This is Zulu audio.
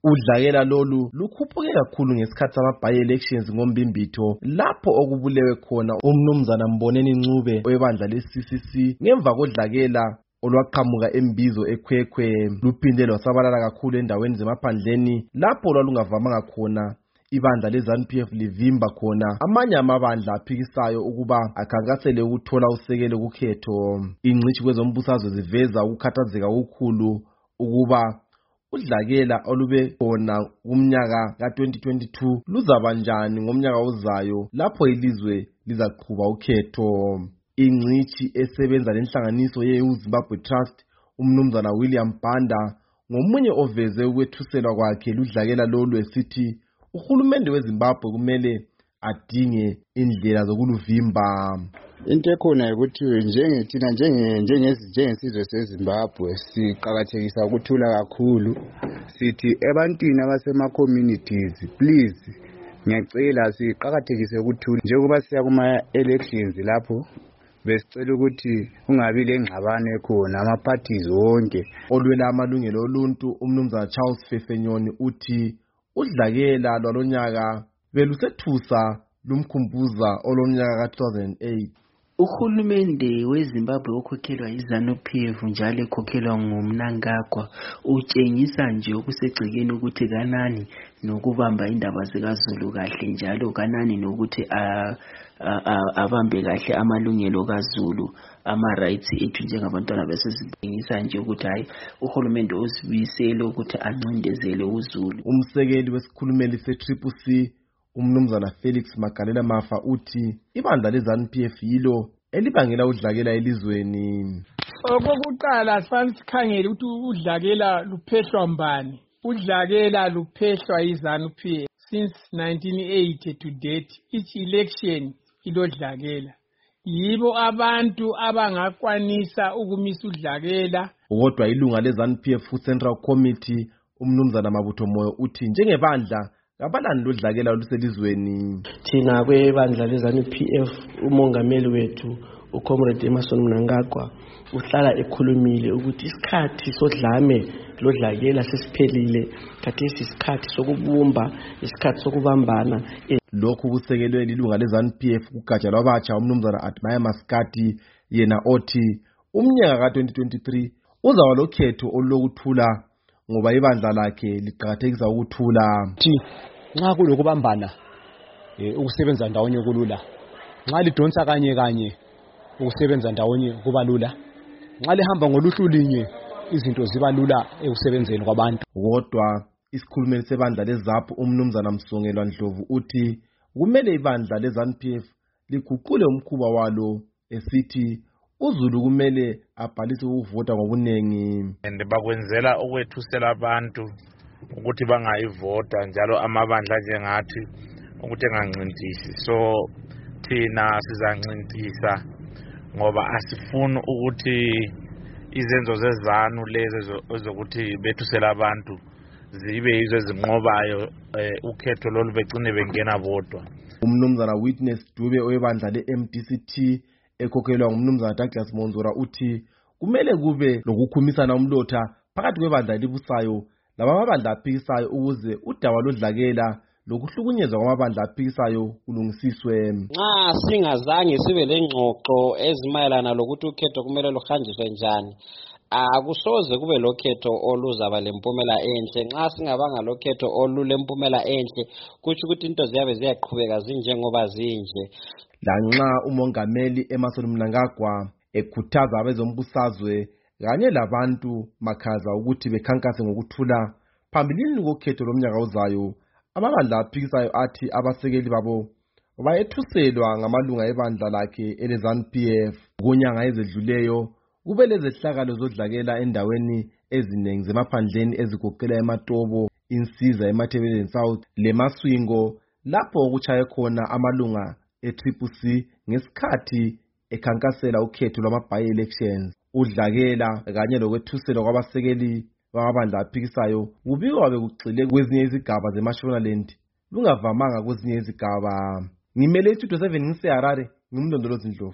Udlakela lolu lukhuphuke kakhulu ngesikhathi sama-by-elections ngoMbimbitho lapho okubulewe khona umnumzana Mboneni Ncube webandla le-CCC ngemva kodlakela olwaqhamuka eMbizo eKhwekhwe. Luphinde lwasabalala kakhulu endaweni zemaphandleni lapho lwalungavamanga khona ibandla le-ZANU-PF livimba khona amanye amabandla aphikisayo ukuba akhankasele ukuthola usekelo kukhetho. Ingcitshi kwezombusazwe ziveza ukukhathazeka okukhulu ukuba udlakela olube khona kumnyaka ka-2022 luzaba njani ngomnyaka ozayo lapho ilizwe lizaqhuba ukhetho. Ingcitshi esebenza lenhlanganiso ye-Zimbabwe Trust umnumzana William Banda ngomunye oveze ukwethuselwa kwakhe ludlakela lolu esithi uhulumende weZimbabwe kumele adinge indlela zokuluvimba. Into ekhona ukuthi njengethina njengesizwe seZimbabwe siqhakathekisa ukuthula kakhulu. Sithi ebantwini abasema-communities please ngiyacela siqhakathekise ukuthula njengoba siya kuma-elections lapho besicela ukuthi kungabi lengxabano khona ama-parties wonke. Olwela amalungelo oluntu umnumzana Charles Fefenyoni uthi udlakela lwalonyaka belusethusa lumkhumbuza olonyaka ka-2008. Uhulumende weZimbabwe okhokhelwa iZANU-PF njalo ekhokhelwa nguMnangagwa utshengisa nje okusegcekeni ukuthi kanani nokubamba indaba zikaZulu kahle njalo kanani nokuthi abambe kahle amalungelo kaZulu ama-rights ethu njengabantwana besizibhengisa nje ukuthi hayi uhulumende usibuyisele ukuthi ancindezele uZulu. Umsekeli wesikhulumeli se-CCC umnumzana Felix Magalela Mafa uthi ibandla le-ZANU-PF yilo elibangela udlakela elizweni. Okokuqala sifanele sikhangele ukuthi udlakela luphehlwa mbani. Udlakela luphehlwa yi-ZANU-PF since 1980 to date. Each election ilodlakela. Yibo abantu abangakwanisa ukumisa udlakela. Kodwa ilunga le-ZANU-PF Central Committee umnumzana Mabutho Moyo uthi njengebandla abalani lodlakela oluselizweni. Thina kwebandla le-ZANU-PF umongameli wethu uComrade Emmerson Mnangagwa uhlala ekhulumile ukuthi isikhathi sodlame lodlakela sesiphelile khathesi isikhathi sokubumba isikhathi sokubambana. Lokhu kusekelwe lilunga le-ZANU-PF kugatsha lwabatsha umnumzana Admire Maskati yena othi umnyaka ka-2023 uzaba lokhetho olulokuthula ngoba ibandla lakhe liqhakathekisa ukuthula. Nxa kulokubambana ukusebenza ndawonye kulula. Nxa lidonsa kanye ukusebenza ndawonye kuba lula. Nxa lihamba ngoluhlu linye izinto ziba lula ekusebenzeni kwabantu. Kodwa isikhulumeli sebandla leZAPU umnumzana Msongelwa Ndlovu uthi kumele ibandla le-ZANU-PF liguqule umkhuba walo esithi uZulu kumele abhalise ukuvota ngobunengi. Bakwenzela ukwethusela abantu ukuthi bangayivota njalo amabandla njengathi ukuthi engancintisi. So thina sizancintisa ngoba asifuni ukuthi izenzo zezanu lezi ezokuthi bethusela abantu zibe yizo ezinqobayo ukhetho lolu begcine bengena bodwa. Umnumzana Witness Dube webandla le-MDCT ekhokhelwa ngumnumzana Douglas Monzora uthi kumele kube lokukhumisana umlotha phakathi kwebandla elibusayo labamabandla aphikisayo ukuze udaba lodlakela lokuhlukunyezwa kwamabandla aphikisayo kulungisiswe. Nxa singazange sibe lengxoxo ezimayelana lokuthi ukhetho kumele luhanjiswe njani akusoze kube lokhetho oluzaba lempumela enhle. Nxa singabanga lokhetho olulempumela enhle kuthi ukuthi into ziyabe ziyaqhubeka zinjengoba zinje. Lanxa umongameli Emmerson Mnangagwa ekhuthaza abezombusazwe kanye labantu makhaza ukuthi bekhankase ngokuthula phambilini kokhetho lomnyaka ozayo, amabandla aphikisayo athi abasekeli babo bayethuselwa ngamalunga ebandla lakhe ele-ZANU-PF. Kunyanga ezedluleyo kube lezehlakalo zodlakela endaweni eziningi zemaphandleni ezigoqela eMatobo, Insiza eMathebeleni South leMaswingo lapho okuchaye khona amalunga e-CCC ngesikhathi ekhankasela ukhetho lwama-by-elections. Udlakela kanye lokwethuselwa kwabasekeli babandla aphikisayo kubikwa bekugxile kwezinye izigaba zeMashonaland lungavamanga kwezinye izigaba. Ngimele iStudio 7 ngiseHarare ngimlondolozi Ndlovu.